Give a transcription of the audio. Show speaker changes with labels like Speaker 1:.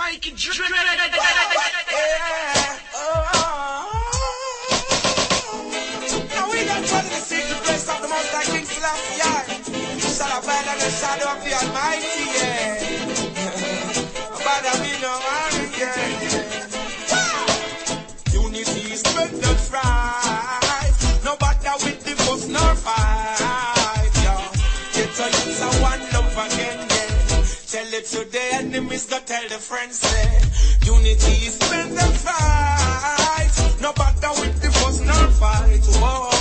Speaker 1: Mikey Dread.
Speaker 2: Now we don't try to the secret place of the Most High King Selassie. Shall abide under the shadow of the Almighty, yeah. But I mean no worry, yeah. Unity is strength and strife. No bother with the fuss nor fight, yeah. Get a use of one love again, yeah. Tell it to the enemies, go tell the friends, say. Unity is strength and fight. No bother with the fuss nor fight, whoa.